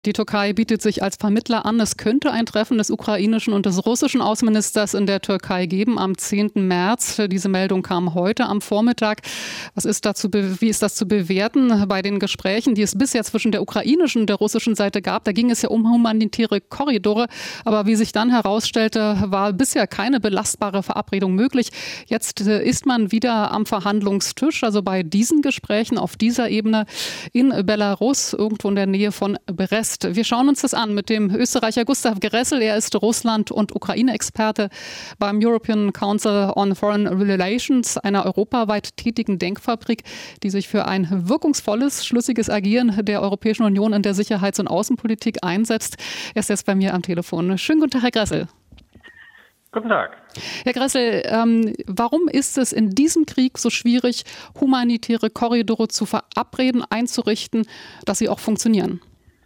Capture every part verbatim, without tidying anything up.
Die Türkei bietet sich als Vermittler an. Es könnte ein Treffen des ukrainischen und des russischen Außenministers in der Türkei geben am zehnten März. Diese Meldung kam heute am Vormittag. Was ist dazu, wie ist das zu bewerten bei den Gesprächen, die es bisher zwischen der ukrainischen und der russischen Seite gab? Da ging es ja um humanitäre Korridore. Aber wie sich dann herausstellte, war bisher keine belastbare Verabredung möglich. Jetzt ist man wieder am Verhandlungstisch, also bei diesen Gesprächen auf dieser Ebene in Belarus, irgendwo in der Nähe von Brest. Wir schauen uns das an mit dem Österreicher Gustav Gressel. Er ist Russland- und Ukraine-Experte beim European Council on Foreign Relations, einer europaweit tätigen Denkfabrik, die sich für ein wirkungsvolles, schlüssiges Agieren der Europäischen Union in der Sicherheits- und Außenpolitik einsetzt. Er ist jetzt bei mir am Telefon. Schönen guten Tag, Herr Gressel. Guten Tag. Herr Gressel, ähm, warum ist es in diesem Krieg so schwierig, humanitäre Korridore zu verabreden, einzurichten, dass sie auch funktionieren?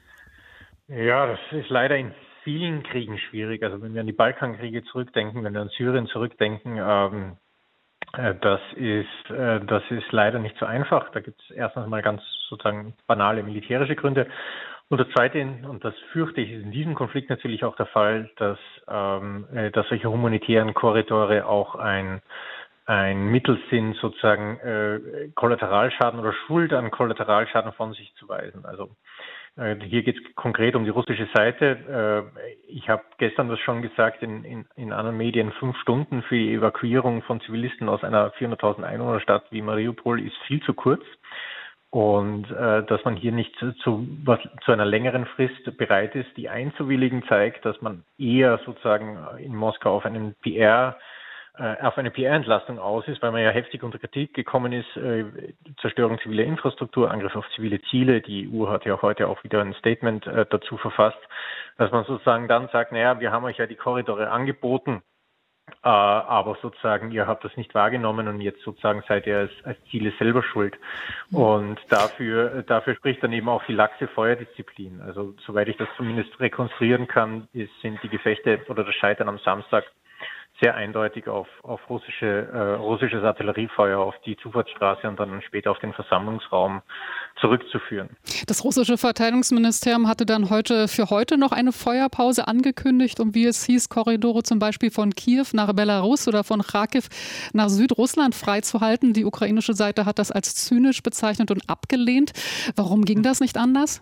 Ja, das ist leider in vielen Kriegen schwierig. Also wenn wir an die Balkankriege zurückdenken, wenn wir an Syrien zurückdenken, ähm, äh, das ist äh, das ist leider nicht so einfach. Da gibt es erstens mal ganz sozusagen banale militärische Gründe. Und das Zweite, und das fürchte ich, ist in diesem Konflikt natürlich auch der Fall, dass, ähm, äh, dass solche humanitären Korridore auch ein ein Mittel sind, sozusagen äh, Kollateralschaden oder Schuld an Kollateralschaden von sich zu weisen. Also äh, hier geht es konkret um die russische Seite. Äh, ich habe gestern das schon gesagt in, in, in anderen Medien, fünf Stunden für die Evakuierung von Zivilisten aus einer vierhunderttausend Einwohnerstadt wie Mariupol ist viel zu kurz. Und äh, dass man hier nicht zu, zu, was, zu einer längeren Frist bereit ist, die einzuwilligen, zeigt, dass man eher sozusagen in Moskau auf einen P R auf eine P R-Entlastung aus ist, weil man ja heftig unter Kritik gekommen ist, äh, Zerstörung ziviler Infrastruktur, Angriff auf zivile Ziele. Die E U hat ja heute auch wieder ein Statement äh, dazu verfasst, dass man sozusagen dann sagt, naja, wir haben euch ja die Korridore angeboten, äh, aber sozusagen ihr habt das nicht wahrgenommen und jetzt sozusagen seid ihr als, als Ziele selber schuld. Und dafür, dafür spricht dann eben auch die laxe Feuerdisziplin. Also soweit ich das zumindest rekonstruieren kann, ist, sind die Gefechte oder das Scheitern am Samstag sehr eindeutig auf, auf russische, äh, russisches Artilleriefeuer auf die Zufahrtsstraße und dann später auf den Versammlungsraum zurückzuführen. Das russische Verteidigungsministerium hatte dann heute für heute noch eine Feuerpause angekündigt, um, wie es hieß, Korridore zum Beispiel von Kiew nach Belarus oder von Kharkiv nach Südrussland freizuhalten. Die ukrainische Seite hat das als zynisch bezeichnet und abgelehnt. Warum ging das nicht anders?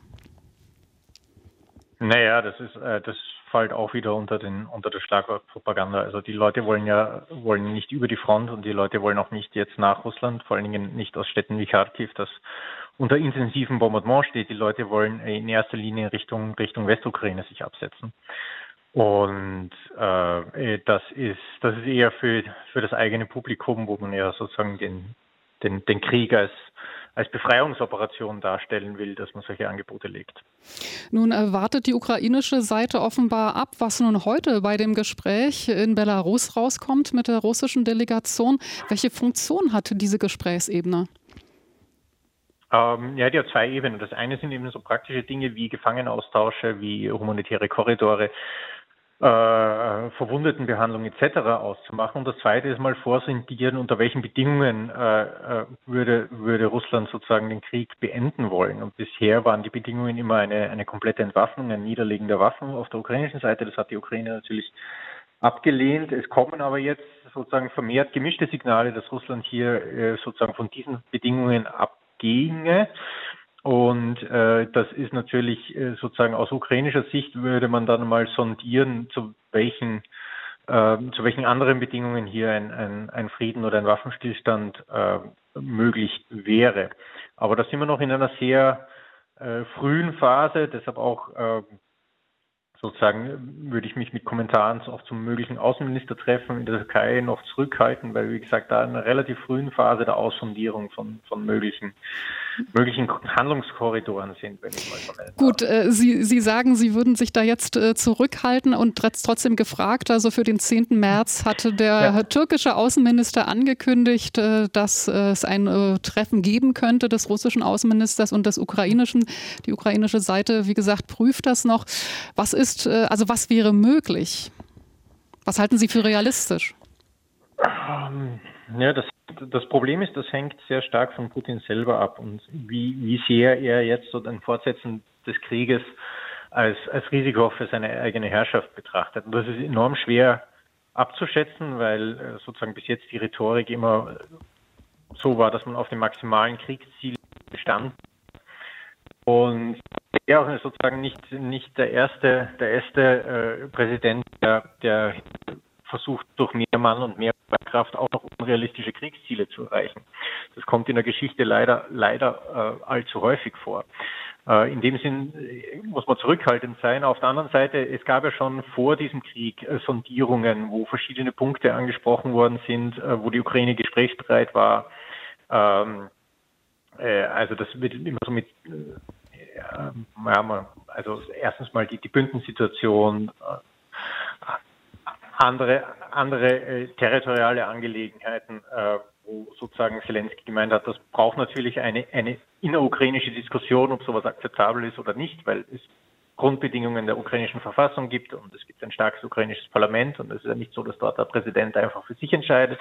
Naja, das ist äh, das fällt auch wieder unter den unter das Schlagwort Propaganda. Also die Leute wollen ja wollen nicht über die Front und die Leute wollen auch nicht jetzt nach Russland, vor allen Dingen nicht aus Städten wie Kharkiv, das unter intensivem Bombardement steht. Die Leute wollen in erster Linie Richtung Richtung Westukraine sich absetzen. Und äh, das ist das ist eher für für das eigene Publikum, wo man ja sozusagen den den den Krieg als als Befreiungsoperation darstellen will, dass man solche Angebote legt. Nun wartet die ukrainische Seite offenbar ab, was nun heute bei dem Gespräch in Belarus rauskommt mit der russischen Delegation. Welche Funktion hat diese Gesprächsebene? Ähm, ja, die hat zwei Ebenen. Das eine sind eben so praktische Dinge wie Gefangenenaustausche, wie humanitäre Korridore, Äh, Verwundetenbehandlung et cetera auszumachen. Und das Zweite ist mal vorsondieren, unter welchen Bedingungen äh, würde, würde Russland sozusagen den Krieg beenden wollen. Und bisher waren die Bedingungen immer eine, eine komplette Entwaffnung, ein Niederlegen der Waffen auf der ukrainischen Seite. Das hat die Ukraine natürlich abgelehnt. Es kommen aber jetzt sozusagen vermehrt gemischte Signale, dass Russland hier äh, sozusagen von diesen Bedingungen abginge. Und äh, das ist natürlich äh, sozusagen aus ukrainischer Sicht würde man dann mal sondieren, zu welchen äh, zu welchen anderen Bedingungen hier ein, ein, ein Frieden oder ein Waffenstillstand äh, möglich wäre. Aber da sind wir noch in einer sehr äh, frühen Phase, deshalb auch äh, sozusagen würde ich mich mit Kommentaren auch zum möglichen Außenministertreffen in der Türkei noch zurückhalten, weil, wie gesagt, da in einer relativ frühen Phase der Aussondierung von, von möglichen, möglichen Handlungskorridoren sind, wenn ich mal so nennen darf. Gut, äh, Sie, Sie sagen, Sie würden sich da jetzt äh, zurückhalten und trotzdem gefragt. Also für den zehnten März hatte der ja. türkische Außenminister angekündigt, äh, dass äh, es ein äh, Treffen geben könnte des russischen Außenministers und des ukrainischen. Die ukrainische Seite, wie gesagt, prüft das noch. Was ist Also was wäre möglich? Was halten Sie für realistisch? Ja, das, das Problem ist, das hängt sehr stark von Putin selber ab und wie, wie sehr er jetzt so ein Fortsetzen des Krieges als, als Risiko für seine eigene Herrschaft betrachtet. Und das ist enorm schwer abzuschätzen, weil sozusagen bis jetzt die Rhetorik immer so war, dass man auf dem maximalen Kriegsziel bestand. Und er auch sozusagen nicht, nicht der erste, der erste äh, Präsident, der, der versucht, durch mehr Mann und mehr Kraft auch noch unrealistische Kriegsziele zu erreichen. Das kommt in der Geschichte leider, leider äh, allzu häufig vor. Äh, in dem Sinn muss man zurückhaltend sein. Auf der anderen Seite, es gab ja schon vor diesem Krieg äh, Sondierungen, wo verschiedene Punkte angesprochen worden sind, äh, wo die Ukraine gesprächsbereit war. Ähm, äh, also das wird immer so mit, äh, ja, also erstens mal die, die Bündnissituation, äh, andere, andere äh, territoriale Angelegenheiten, äh, wo sozusagen Zelensky gemeint hat, das braucht natürlich eine, eine innerukrainische Diskussion, ob sowas akzeptabel ist oder nicht, weil es Grundbedingungen der ukrainischen Verfassung gibt und es gibt ein starkes ukrainisches Parlament und es ist ja nicht so, dass dort der Präsident einfach für sich entscheidet.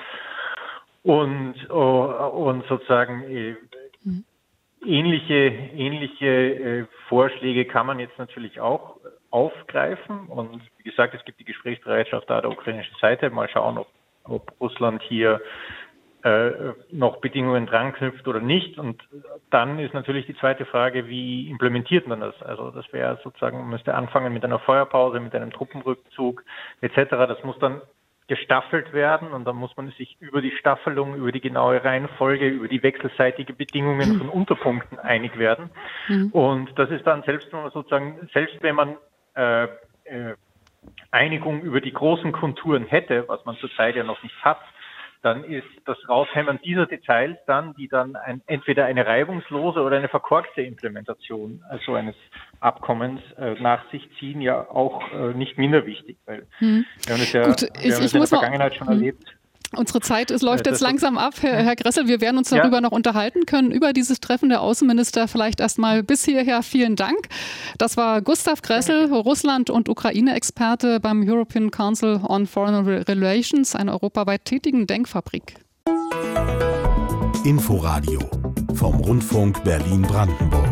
Und, oh, und sozusagen äh, mhm. ähnliche, ähnliche äh, Vorschläge kann man jetzt natürlich auch aufgreifen. Und wie gesagt, es gibt die Gesprächsbereitschaft da der ukrainischen Seite. Mal schauen, ob, ob Russland hier äh, noch Bedingungen dran knüpft oder nicht. Und dann ist natürlich die zweite Frage, wie implementiert man das? Also das wäre sozusagen, man müsste anfangen mit einer Feuerpause, mit einem Truppenrückzug et cetera. Das muss dann gestaffelt werden und dann muss man sich über die Staffelung, über die genaue Reihenfolge, über die wechselseitige Bedingungen von Unterpunkten einig werden. Mhm. Und das ist dann selbst wenn man sozusagen, selbst wenn man äh, äh, Einigung über die großen Konturen hätte, was man zurzeit ja noch nicht hat, dann ist das Raushämmern dieser Details dann, die dann ein, entweder eine reibungslose oder eine verkorkste Implementation also eines Abkommens äh, nach sich ziehen, ja auch äh, nicht minder wichtig. Weil hm. wir haben es ja, Gut, wir ich, haben es ich in muss der Vergangenheit mal, schon hm. erlebt. Unsere Zeit ist, läuft jetzt langsam ab, Herr, Herr Gressel. Wir werden uns darüber ja. noch unterhalten können, über dieses Treffen der Außenminister. Vielleicht erstmal bis hierher vielen Dank. Das war Gustav Gressel, Russland- und Ukraine-Experte beim European Council on Foreign Relations, einer europaweit tätigen Denkfabrik. Inforadio vom Rundfunk Berlin-Brandenburg.